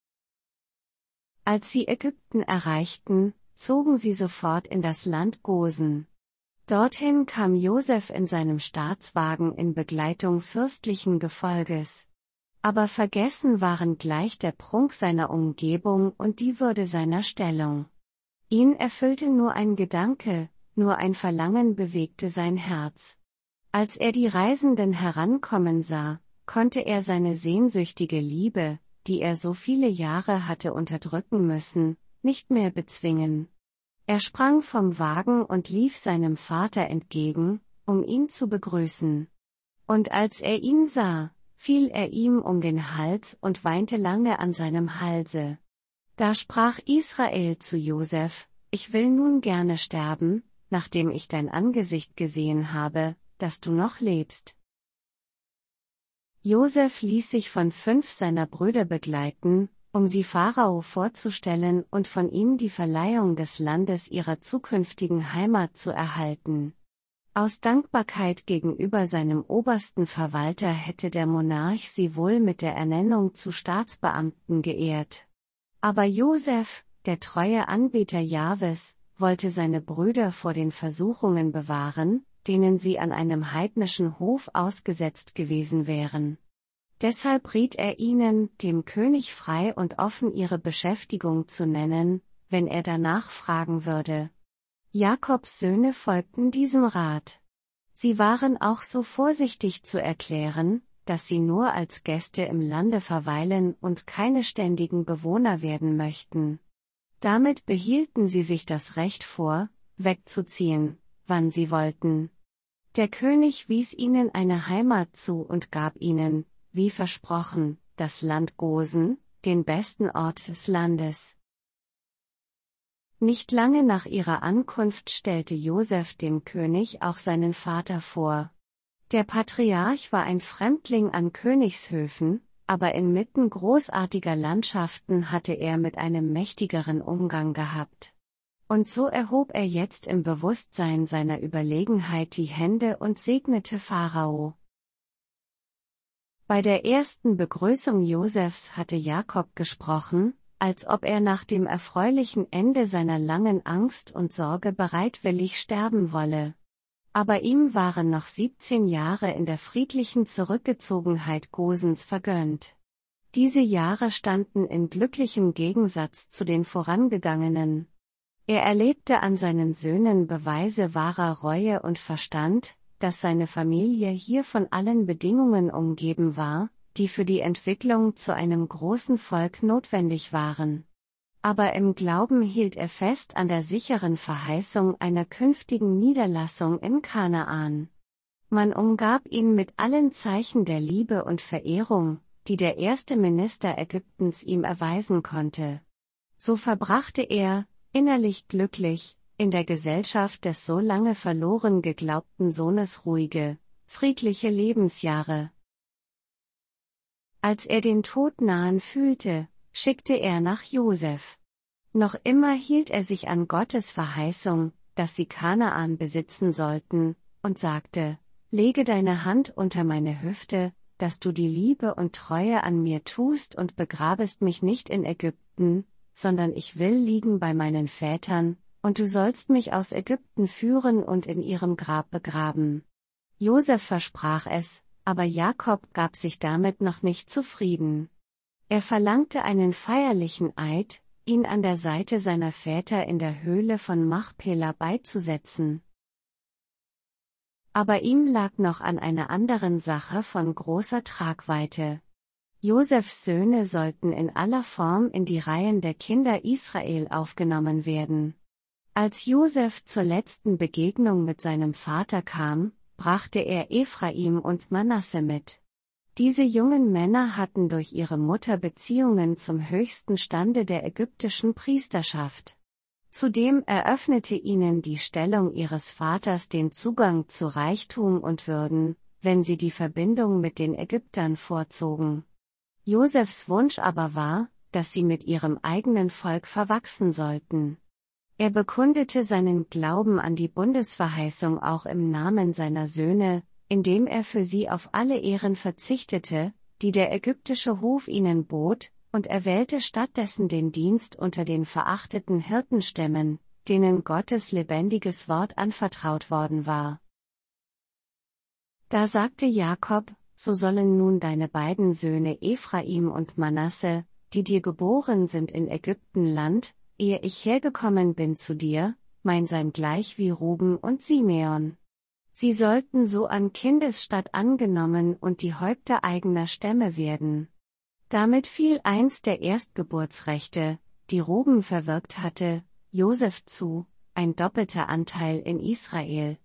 Als sie Ägypten erreichten, zogen sie sofort in das Land Gosen. Dorthin kam Josef in seinem Staatswagen in Begleitung fürstlichen Gefolges. Aber vergessen waren gleich der Prunk seiner Umgebung und die Würde seiner Stellung. Ihn erfüllte nur ein Gedanke, nur ein Verlangen bewegte sein Herz. Als er die Reisenden herankommen sah, konnte er seine sehnsüchtige Liebe, die er so viele Jahre hatte unterdrücken müssen, nicht mehr bezwingen. Er sprang vom Wagen und lief seinem Vater entgegen, um ihn zu begrüßen. Und als er ihn sah, fiel er ihm um den Hals und weinte lange an seinem Halse. Da sprach Israel zu Josef: Ich will nun gerne sterben, nachdem ich dein Angesicht gesehen habe, dass du noch lebst. Josef ließ sich von 5 seiner Brüder begleiten, um sie Pharao vorzustellen und von ihm die Verleihung des Landes ihrer zukünftigen Heimat zu erhalten. Aus Dankbarkeit gegenüber seinem obersten Verwalter hätte der Monarch sie wohl mit der Ernennung zu Staatsbeamten geehrt. Aber Josef, der treue Anbeter Jahwes, wollte seine Brüder vor den Versuchungen bewahren, denen sie an einem heidnischen Hof ausgesetzt gewesen wären. Deshalb riet er ihnen, dem König frei und offen ihre Beschäftigung zu nennen, wenn er danach fragen würde. Jakobs Söhne folgten diesem Rat. Sie waren auch so vorsichtig zu erklären, dass sie nur als Gäste im Lande verweilen und keine ständigen Bewohner werden möchten. Damit behielten sie sich das Recht vor, wegzuziehen, wann sie wollten. Der König wies ihnen eine Heimat zu und gab ihnen, wie versprochen, das Land Gosen, den besten Ort des Landes. Nicht lange nach ihrer Ankunft stellte Josef dem König auch seinen Vater vor. Der Patriarch war ein Fremdling an Königshöfen, aber inmitten großartiger Landschaften hatte er mit einem mächtigeren Umgang gehabt. Und so erhob er jetzt im Bewusstsein seiner Überlegenheit die Hände und segnete Pharao. Bei der ersten Begrüßung Josefs hatte Jakob gesprochen, als ob er nach dem erfreulichen Ende seiner langen Angst und Sorge bereitwillig sterben wolle. Aber ihm waren noch 17 Jahre in der friedlichen Zurückgezogenheit Gosens vergönnt. Diese Jahre standen in glücklichem Gegensatz zu den vorangegangenen. Er erlebte an seinen Söhnen Beweise wahrer Reue und verstand, dass seine Familie hier von allen Bedingungen umgeben war, die für die Entwicklung zu einem großen Volk notwendig waren. Aber im Glauben hielt er fest an der sicheren Verheißung einer künftigen Niederlassung in Kanaan. Man umgab ihn mit allen Zeichen der Liebe und Verehrung, die der erste Minister Ägyptens ihm erweisen konnte. So verbrachte er, innerlich glücklich, in der Gesellschaft des so lange verloren geglaubten Sohnes ruhige, friedliche Lebensjahre. Als er den Tod nahen fühlte, schickte er nach Josef. Noch immer hielt er sich an Gottes Verheißung, dass sie Kanaan besitzen sollten, und sagte: Lege deine Hand unter meine Hüfte, dass du die Liebe und Treue an mir tust und begrabest mich nicht in Ägypten, sondern ich will liegen bei meinen Vätern, und du sollst mich aus Ägypten führen und in ihrem Grab begraben. Josef versprach es, aber Jakob gab sich damit noch nicht zufrieden. Er verlangte einen feierlichen Eid, ihn an der Seite seiner Väter in der Höhle von Machpela beizusetzen. Aber ihm lag noch an einer anderen Sache von großer Tragweite. Josefs Söhne sollten in aller Form in die Reihen der Kinder Israel aufgenommen werden. Als Josef zur letzten Begegnung mit seinem Vater kam, brachte er Ephraim und Manasse mit. Diese jungen Männer hatten durch ihre Mutter Beziehungen zum höchsten Stande der ägyptischen Priesterschaft. Zudem eröffnete ihnen die Stellung ihres Vaters den Zugang zu Reichtum und Würden, wenn sie die Verbindung mit den Ägyptern vorzogen. Josefs Wunsch aber war, dass sie mit ihrem eigenen Volk verwachsen sollten. Er bekundete seinen Glauben an die Bundesverheißung auch im Namen seiner Söhne, indem er für sie auf alle Ehren verzichtete, die der ägyptische Hof ihnen bot, und erwählte stattdessen den Dienst unter den verachteten Hirtenstämmen, denen Gottes lebendiges Wort anvertraut worden war. Da sagte Jakob: So sollen nun deine beiden Söhne Ephraim und Manasse, die dir geboren sind in Ägyptenland, ehe ich hergekommen bin zu dir, mein sein gleich wie Ruben und Simeon. Sie sollten so an Kindesstatt angenommen und die Häupter eigener Stämme werden. Damit fiel eins der Erstgeburtsrechte, die Ruben verwirkt hatte, Josef zu, ein doppelter Anteil in Israel.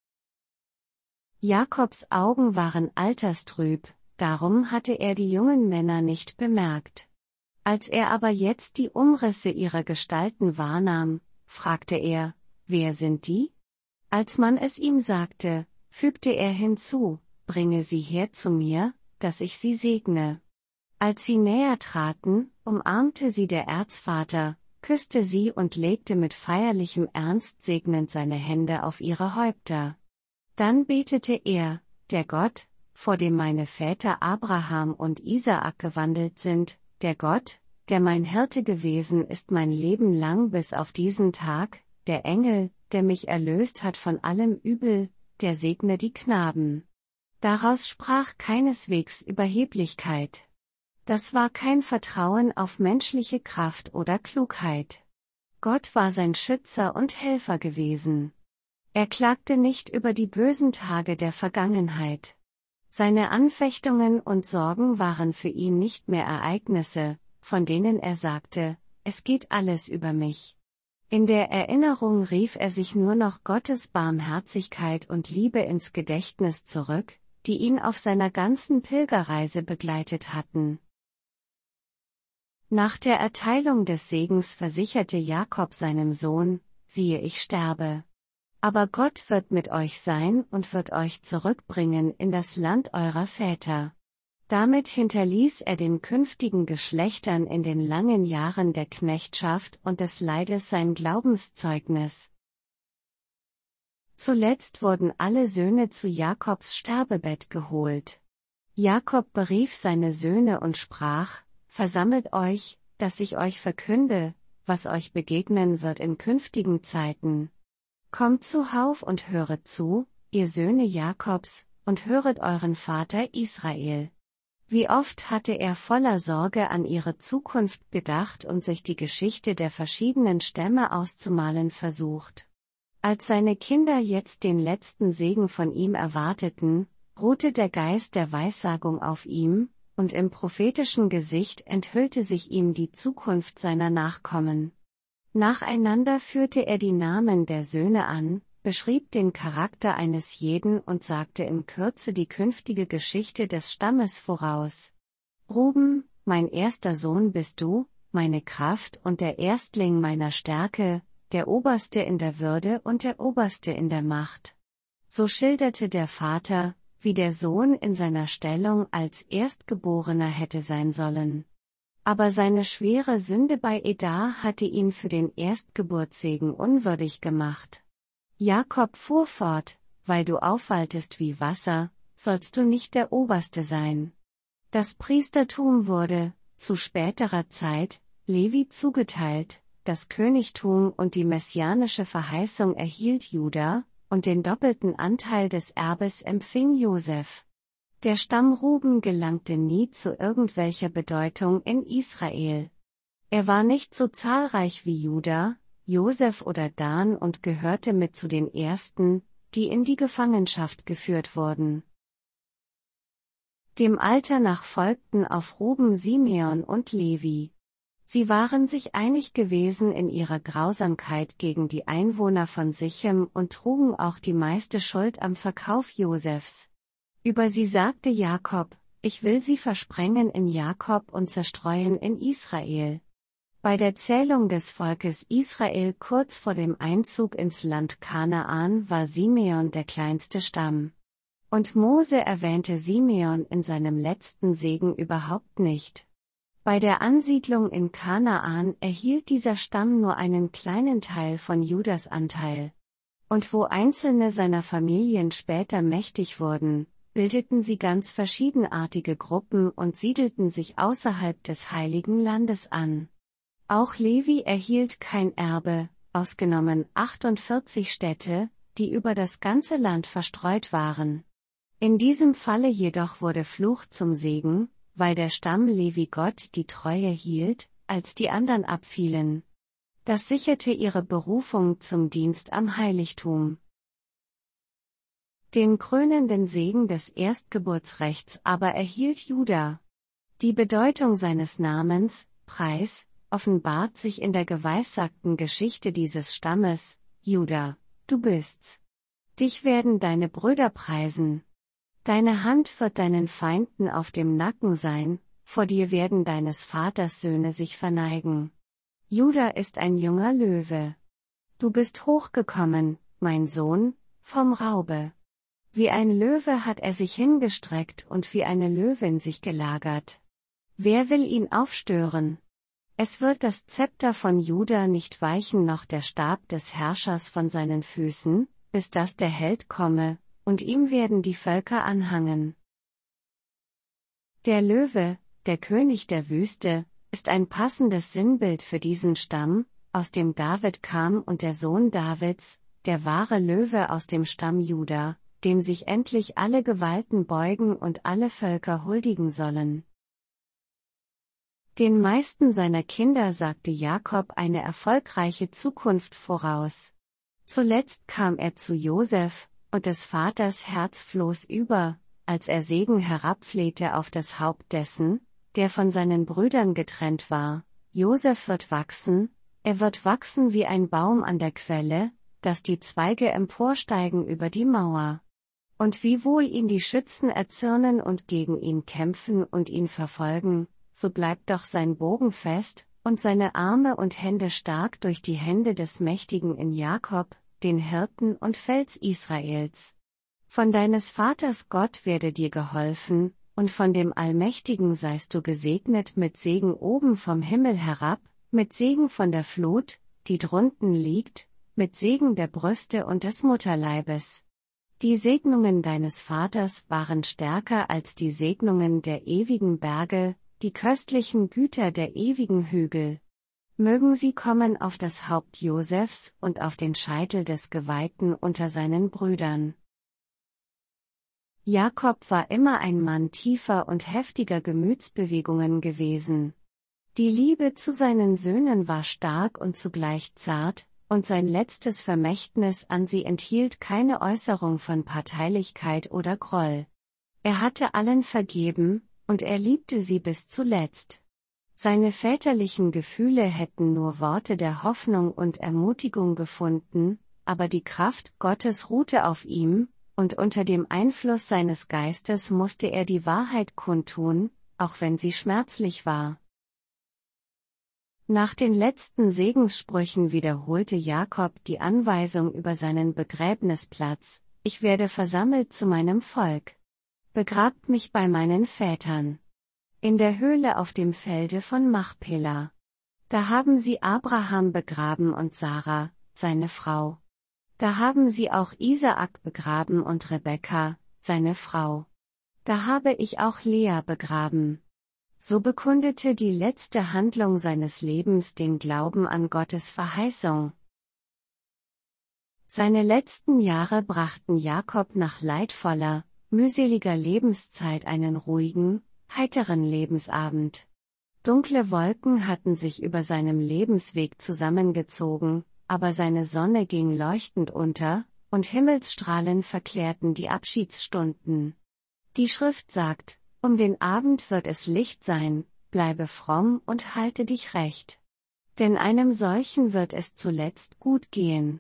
Jakobs Augen waren alterstrüb, darum hatte er die jungen Männer nicht bemerkt. Als er aber jetzt die Umrisse ihrer Gestalten wahrnahm, fragte er: Wer sind die? Als man es ihm sagte, fügte er hinzu, bringe sie her zu mir, dass ich sie segne. Als sie näher traten, umarmte sie der Erzvater, küsste sie und legte mit feierlichem Ernst segnend seine Hände auf ihre Häupter. Dann betete er, der Gott, vor dem meine Väter Abraham und Isaak gewandelt sind, der Gott, der mein Hirte gewesen ist mein Leben lang bis auf diesen Tag, der Engel, der mich erlöst hat von allem Übel, der segne die Knaben. Daraus sprach keineswegs Überheblichkeit. Das war kein Vertrauen auf menschliche Kraft oder Klugheit. Gott war sein Schützer und Helfer gewesen. Er klagte nicht über die bösen Tage der Vergangenheit. Seine Anfechtungen und Sorgen waren für ihn nicht mehr Ereignisse, von denen er sagte, es geht alles über mich. In der Erinnerung rief er sich nur noch Gottes Barmherzigkeit und Liebe ins Gedächtnis zurück, die ihn auf seiner ganzen Pilgerreise begleitet hatten. Nach der Erteilung des Segens versicherte Jakob seinem Sohn, siehe, ich sterbe. Aber Gott wird mit euch sein und wird euch zurückbringen in das Land eurer Väter. Damit hinterließ er den künftigen Geschlechtern in den langen Jahren der Knechtschaft und des Leides sein Glaubenszeugnis. Zuletzt wurden alle Söhne zu Jakobs Sterbebett geholt. Jakob berief seine Söhne und sprach, versammelt euch, dass ich euch verkünde, was euch begegnen wird in künftigen Zeiten. Kommt zuhauf und höret zu, ihr Söhne Jakobs, und höret euren Vater Israel. Wie oft hatte er voller Sorge an ihre Zukunft gedacht und sich die Geschichte der verschiedenen Stämme auszumalen versucht. Als seine Kinder jetzt den letzten Segen von ihm erwarteten, ruhte der Geist der Weissagung auf ihm, und im prophetischen Gesicht enthüllte sich ihm die Zukunft seiner Nachkommen. Nacheinander führte er die Namen der Söhne an, beschrieb den Charakter eines jeden und sagte in Kürze die künftige Geschichte des Stammes voraus. Ruben, mein erster Sohn bist du, meine Kraft und der Erstling meiner Stärke, der Oberste in der Würde und der Oberste in der Macht. So schilderte der Vater, wie der Sohn in seiner Stellung als Erstgeborener hätte sein sollen. Aber seine schwere Sünde bei Eda hatte ihn für den Erstgeburtssegen unwürdig gemacht. Jakob fuhr fort, weil du aufwaltest wie Wasser, sollst du nicht der Oberste sein. Das Priestertum wurde, zu späterer Zeit, Levi zugeteilt, das Königtum und die messianische Verheißung erhielt Juda, und den doppelten Anteil des Erbes empfing Josef. Der Stamm Ruben gelangte nie zu irgendwelcher Bedeutung in Israel. Er war nicht so zahlreich wie Juda, Josef oder Dan und gehörte mit zu den ersten, die in die Gefangenschaft geführt wurden. Dem Alter nach folgten auf Ruben Simeon und Levi. Sie waren sich einig gewesen in ihrer Grausamkeit gegen die Einwohner von Sichem und trugen auch die meiste Schuld am Verkauf Josefs. Über sie sagte Jakob, ich will sie versprengen in Jakob und zerstreuen in Israel. Bei der Zählung des Volkes Israel kurz vor dem Einzug ins Land Kanaan war Simeon der kleinste Stamm. Und Mose erwähnte Simeon in seinem letzten Segen überhaupt nicht. Bei der Ansiedlung in Kanaan erhielt dieser Stamm nur einen kleinen Teil von Judas Anteil. Und wo einzelne seiner Familien später mächtig wurden, bildeten sie ganz verschiedenartige Gruppen und siedelten sich außerhalb des Heiligen Landes an. Auch Levi erhielt kein Erbe, ausgenommen 48 Städte, die über das ganze Land verstreut waren. In diesem Falle jedoch wurde Fluch zum Segen, weil der Stamm Levi Gott die Treue hielt, als die anderen abfielen. Das sicherte ihre Berufung zum Dienst am Heiligtum. Den krönenden Segen des Erstgeburtsrechts aber erhielt Juda. Die Bedeutung seines Namens, Preis, offenbart sich in der geweissagten Geschichte dieses Stammes, Juda, du bist's. Dich werden deine Brüder preisen. Deine Hand wird deinen Feinden auf dem Nacken sein, vor dir werden deines Vaters Söhne sich verneigen. Juda ist ein junger Löwe. Du bist hochgekommen, mein Sohn, vom Raube. Wie ein Löwe hat er sich hingestreckt und wie eine Löwin sich gelagert. Wer will ihn aufstören? Es wird das Zepter von Juda nicht weichen noch der Stab des Herrschers von seinen Füßen, bis dass der Held komme, und ihm werden die Völker anhangen. Der Löwe, der König der Wüste, ist ein passendes Sinnbild für diesen Stamm, aus dem David kam und der Sohn Davids, der wahre Löwe aus dem Stamm Juda, dem sich endlich alle Gewalten beugen und alle Völker huldigen sollen. Den meisten seiner Kinder sagte Jakob eine erfolgreiche Zukunft voraus. Zuletzt kam er zu Josef, und des Vaters Herz floß über, als er Segen herabflehte auf das Haupt dessen, der von seinen Brüdern getrennt war. Josef wird wachsen, er wird wachsen wie ein Baum an der Quelle, dass die Zweige emporsteigen über die Mauer. Und wiewohl ihn die Schützen erzürnen und gegen ihn kämpfen und ihn verfolgen, so bleibt doch sein Bogen fest, und seine Arme und Hände stark durch die Hände des Mächtigen in Jakob, den Hirten und Fels Israels. Von deines Vaters Gott werde dir geholfen, und von dem Allmächtigen seist du gesegnet mit Segen oben vom Himmel herab, mit Segen von der Flut, die drunten liegt, mit Segen der Brüste und des Mutterleibes. Die Segnungen deines Vaters waren stärker als die Segnungen der ewigen Berge, die köstlichen Güter der ewigen Hügel. Mögen sie kommen auf das Haupt Josefs und auf den Scheitel des Geweihten unter seinen Brüdern. Jakob war immer ein Mann tiefer und heftiger Gemütsbewegungen gewesen. Die Liebe zu seinen Söhnen war stark und zugleich zart, und sein letztes Vermächtnis an sie enthielt keine Äußerung von Parteilichkeit oder Groll. Er hatte allen vergeben, und er liebte sie bis zuletzt. Seine väterlichen Gefühle hätten nur Worte der Hoffnung und Ermutigung gefunden, aber die Kraft Gottes ruhte auf ihm, und unter dem Einfluss seines Geistes musste er die Wahrheit kundtun, auch wenn sie schmerzlich war. Nach den letzten Segenssprüchen wiederholte Jakob die Anweisung über seinen Begräbnisplatz: Ich werde versammelt zu meinem Volk. Begrabt mich bei meinen Vätern. In der Höhle auf dem Felde von Machpela. Da haben sie Abraham begraben und Sarah, seine Frau. Da haben sie auch Isaak begraben und Rebekka, seine Frau. Da habe ich auch Lea begraben. So bekundete die letzte Handlung seines Lebens den Glauben an Gottes Verheißung. Seine letzten Jahre brachten Jakob nach leidvoller, mühseliger Lebenszeit einen ruhigen, heiteren Lebensabend. Dunkle Wolken hatten sich über seinem Lebensweg zusammengezogen, aber seine Sonne ging leuchtend unter, und Himmelsstrahlen verklärten die Abschiedsstunden. Die Schrift sagt: Um den Abend wird es Licht sein, bleibe fromm und halte dich recht. Denn einem solchen wird es zuletzt gut gehen.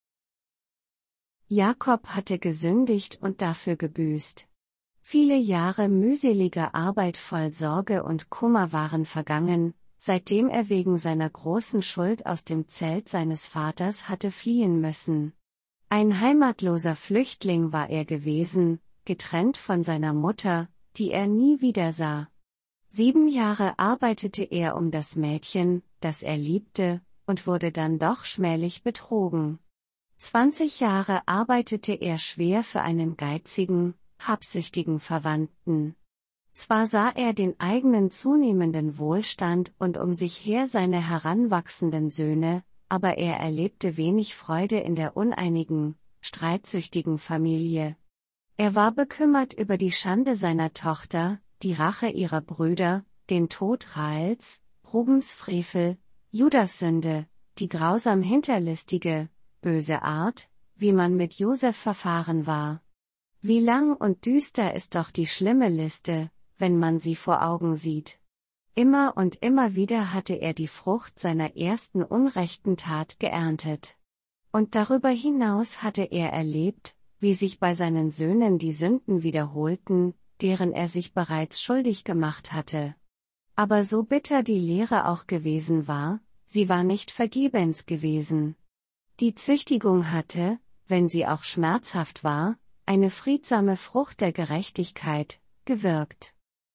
Jakob hatte gesündigt und dafür gebüßt. Viele Jahre mühseliger Arbeit voll Sorge und Kummer waren vergangen, seitdem er wegen seiner großen Schuld aus dem Zelt seines Vaters hatte fliehen müssen. Ein heimatloser Flüchtling war er gewesen, getrennt von seiner Mutter, die er nie wieder sah. 7 Jahre arbeitete er um das Mädchen, das er liebte, und wurde dann doch schmählich betrogen. 20 Jahre arbeitete er schwer für einen geizigen, habsüchtigen Verwandten. Zwar sah er den eigenen zunehmenden Wohlstand und um sich her seine heranwachsenden Söhne, aber er erlebte wenig Freude in der uneinigen, streitsüchtigen Familie. Er war bekümmert über die Schande seiner Tochter, die Rache ihrer Brüder, den Tod Rahels, Rubens Frevel, Judas Sünde, die grausam hinterlistige, böse Art, wie man mit Josef verfahren war. Wie lang und düster ist doch die schlimme Liste, wenn man sie vor Augen sieht. Immer und immer wieder hatte er die Frucht seiner ersten unrechten Tat geerntet. Und darüber hinaus hatte er erlebt, wie sich bei seinen Söhnen die Sünden wiederholten, deren er sich bereits schuldig gemacht hatte. Aber so bitter die Lehre auch gewesen war, sie war nicht vergebens gewesen. Die Züchtigung hatte, wenn sie auch schmerzhaft war, eine friedsame Frucht der Gerechtigkeit, gewirkt.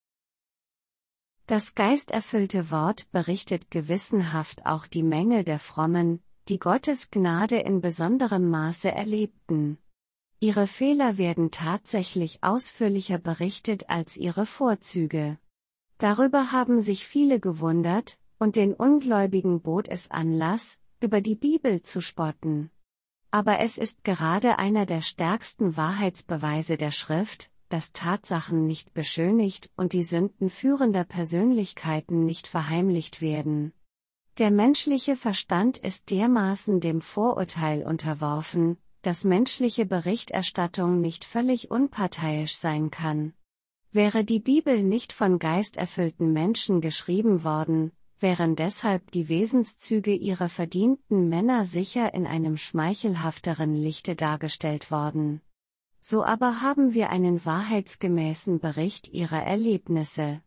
Das geisterfüllte Wort berichtet gewissenhaft auch die Mängel der Frommen, die Gottes Gnade in besonderem Maße erlebten. Ihre Fehler werden tatsächlich ausführlicher berichtet als ihre Vorzüge. Darüber haben sich viele gewundert, und den Ungläubigen bot es Anlass, über die Bibel zu spotten. Aber es ist gerade einer der stärksten Wahrheitsbeweise der Schrift, dass Tatsachen nicht beschönigt und die Sünden führender Persönlichkeiten nicht verheimlicht werden. Der menschliche Verstand ist dermaßen dem Vorurteil unterworfen, dass menschliche Berichterstattung nicht völlig unparteiisch sein kann. Wäre die Bibel nicht von geisterfüllten Menschen geschrieben worden, wären deshalb die Wesenszüge ihrer verdienten Männer sicher in einem schmeichelhafteren Lichte dargestellt worden. So aber haben wir einen wahrheitsgemäßen Bericht ihrer Erlebnisse.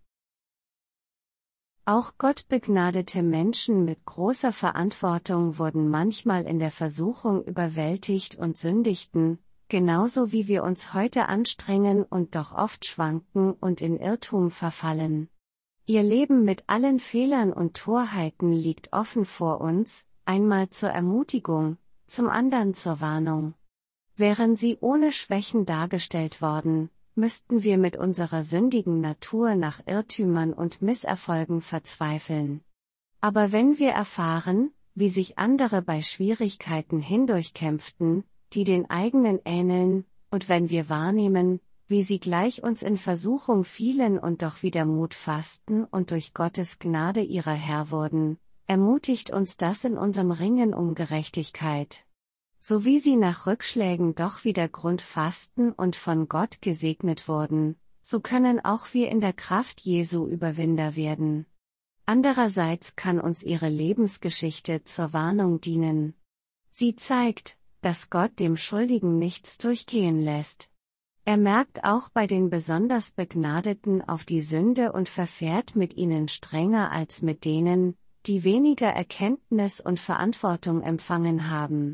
Auch gottbegnadete Menschen mit großer Verantwortung wurden manchmal in der Versuchung überwältigt und sündigten, genauso wie wir uns heute anstrengen und doch oft schwanken und in Irrtum verfallen. Ihr Leben mit allen Fehlern und Torheiten liegt offen vor uns, einmal zur Ermutigung, zum anderen zur Warnung. Wären sie ohne Schwächen dargestellt worden, müssten wir mit unserer sündigen Natur nach Irrtümern und Misserfolgen verzweifeln. Aber wenn wir erfahren, wie sich andere bei Schwierigkeiten hindurchkämpften, die den eigenen ähneln, und wenn wir wahrnehmen, wie sie gleich uns in Versuchung fielen und doch wieder Mut fassten und durch Gottes Gnade ihrer Herr wurden, ermutigt uns das in unserem Ringen um Gerechtigkeit. So wie sie nach Rückschlägen doch wieder Grund fassten und von Gott gesegnet wurden, so können auch wir in der Kraft Jesu Überwinder werden. Andererseits kann uns ihre Lebensgeschichte zur Warnung dienen. Sie zeigt, dass Gott dem Schuldigen nichts durchgehen lässt. Er merkt auch bei den besonders Begnadeten auf die Sünde und verfährt mit ihnen strenger als mit denen, die weniger Erkenntnis und Verantwortung empfangen haben.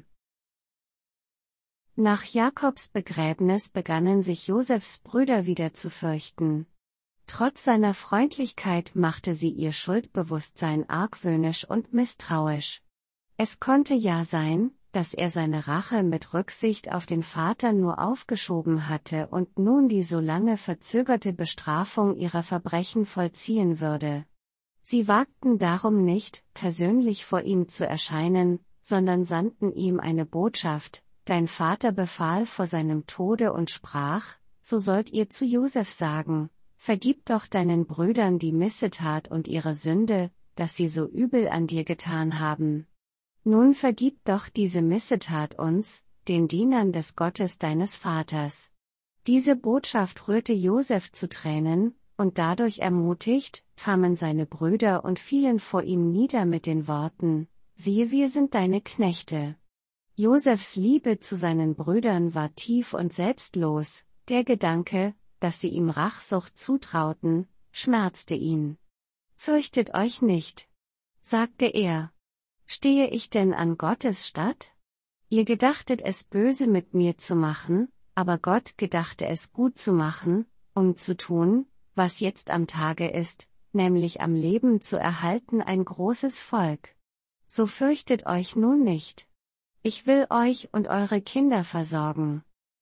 Nach Jakobs Begräbnis begannen sich Josefs Brüder wieder zu fürchten. Trotz seiner Freundlichkeit machte sie ihr Schuldbewusstsein argwöhnisch und misstrauisch. Es konnte ja sein, dass er seine Rache mit Rücksicht auf den Vater nur aufgeschoben hatte und nun die so lange verzögerte Bestrafung ihrer Verbrechen vollziehen würde. Sie wagten darum nicht, persönlich vor ihm zu erscheinen, sondern sandten ihm eine Botschaft: Dein Vater befahl vor seinem Tode und sprach, so sollt ihr zu Josef sagen, vergib doch deinen Brüdern die Missetat und ihre Sünde, dass sie so übel an dir getan haben. Nun vergib doch diese Missetat uns, den Dienern des Gottes deines Vaters. Diese Botschaft rührte Josef zu Tränen, und dadurch ermutigt, kamen seine Brüder und fielen vor ihm nieder mit den Worten: Siehe, wir sind deine Knechte. Josefs Liebe zu seinen Brüdern war tief und selbstlos, der Gedanke, dass sie ihm Rachsucht zutrauten, schmerzte ihn. Fürchtet euch nicht, sagte er. Stehe ich denn an Gottes Statt? Ihr gedachtet es böse mit mir zu machen, aber Gott gedachte es gut zu machen, um zu tun, was jetzt am Tage ist, nämlich am Leben zu erhalten ein großes Volk. So fürchtet euch nun nicht. Ich will euch und eure Kinder versorgen.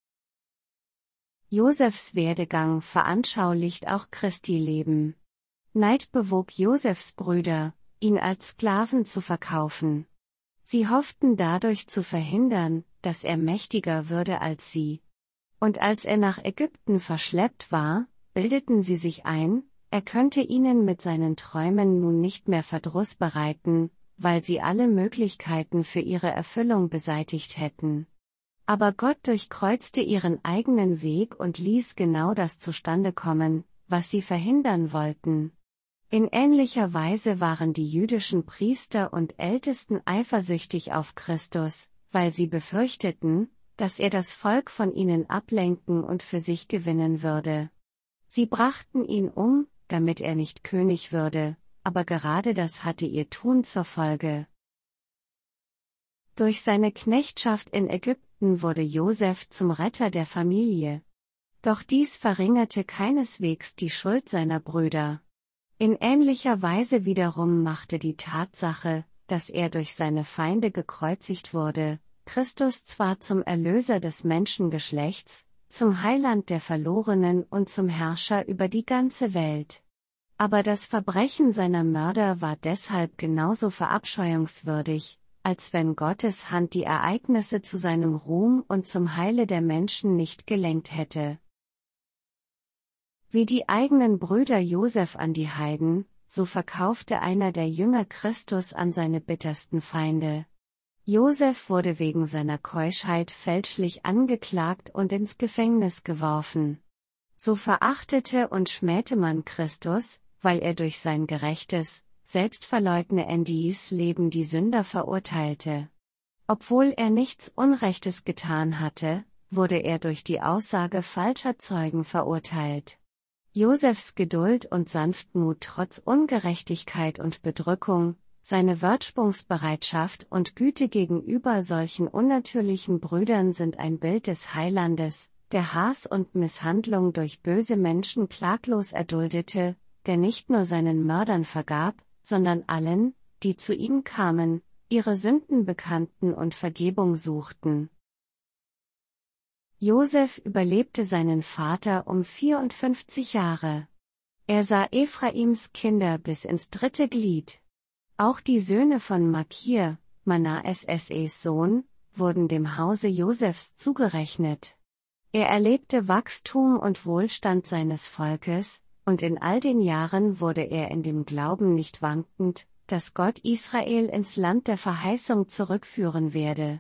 Josefs Werdegang veranschaulicht auch Christi Leben. Neid bewog Josefs Brüder, ihn als Sklaven zu verkaufen. Sie hofften dadurch zu verhindern, dass er mächtiger würde als sie. Und als er nach Ägypten verschleppt war, bildeten sie sich ein, er könnte ihnen mit seinen Träumen nun nicht mehr Verdruss bereiten, weil sie alle Möglichkeiten für ihre Erfüllung beseitigt hätten. Aber Gott durchkreuzte ihren eigenen Weg und ließ genau das zustande kommen, was sie verhindern wollten. In ähnlicher Weise waren die jüdischen Priester und Ältesten eifersüchtig auf Christus, weil sie befürchteten, dass er das Volk von ihnen ablenken und für sich gewinnen würde. Sie brachten ihn um, damit er nicht König würde, aber gerade das hatte ihr Tun zur Folge. Durch seine Knechtschaft in Ägypten wurde Josef zum Retter der Familie. Doch dies verringerte keineswegs die Schuld seiner Brüder. In ähnlicher Weise wiederum machte die Tatsache, dass er durch seine Feinde gekreuzigt wurde, Christus zwar zum Erlöser des Menschengeschlechts, zum Heiland der Verlorenen und zum Herrscher über die ganze Welt. Aber das Verbrechen seiner Mörder war deshalb genauso verabscheuungswürdig, als wenn Gottes Hand die Ereignisse zu seinem Ruhm und zum Heile der Menschen nicht gelenkt hätte. Wie die eigenen Brüder Josef an die Heiden, so verkaufte einer der Jünger Christus an seine bittersten Feinde. Josef wurde wegen seiner Keuschheit fälschlich angeklagt und ins Gefängnis geworfen. So verachtete und schmähte man Christus, weil er durch sein gerechtes, selbstverleugnendes Leben die Sünder verurteilte. Obwohl er nichts Unrechtes getan hatte, wurde er durch die Aussage falscher Zeugen verurteilt. Josefs Geduld und Sanftmut trotz Ungerechtigkeit und Bedrückung, seine Wortsprungsbereitschaft und Güte gegenüber solchen unnatürlichen Brüdern sind ein Bild des Heilandes, der Hass und Misshandlung durch böse Menschen klaglos erduldete, der nicht nur seinen Mördern vergab, sondern allen, die zu ihm kamen, ihre Sünden bekannten und Vergebung suchten. Josef überlebte seinen Vater um 54 Jahre. Er sah Ephraims Kinder bis ins 3. Glied. Auch die Söhne von Machir, Manasses Sohn, wurden dem Hause Josefs zugerechnet. Er erlebte Wachstum und Wohlstand seines Volkes, und in all den Jahren wurde er in dem Glauben nicht wankend, dass Gott Israel ins Land der Verheißung zurückführen werde.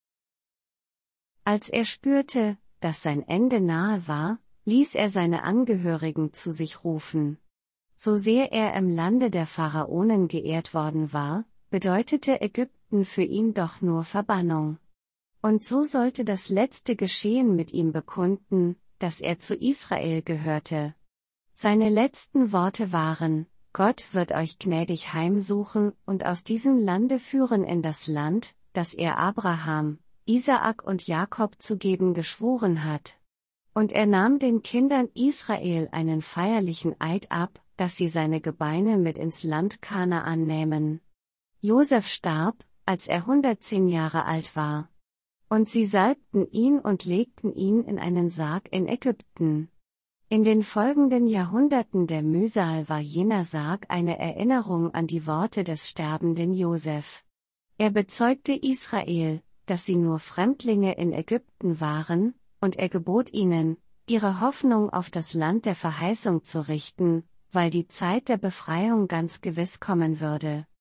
Als er spürte, dass sein Ende nahe war, ließ er seine Angehörigen zu sich rufen. So sehr er im Lande der Pharaonen geehrt worden war, bedeutete Ägypten für ihn doch nur Verbannung. Und so sollte das letzte Geschehen mit ihm bekunden, dass er zu Israel gehörte. Seine letzten Worte waren: Gott wird euch gnädig heimsuchen und aus diesem Lande führen in das Land, das er Abraham, Isaak und Jakob zu geben geschworen hat. Und er nahm den Kindern Israel einen feierlichen Eid ab, dass sie seine Gebeine mit ins Land Kanaan nähmen. Josef starb, als er 110 Jahre alt war. Und sie salbten ihn und legten ihn in einen Sarg in Ägypten. In den folgenden Jahrhunderten der Mühsal war jener Sarg eine Erinnerung an die Worte des sterbenden Josef. Er bezeugte Israel, dass sie nur Fremdlinge in Ägypten waren, und er gebot ihnen, ihre Hoffnung auf das Land der Verheißung zu richten, weil die Zeit der Befreiung ganz gewiss kommen würde.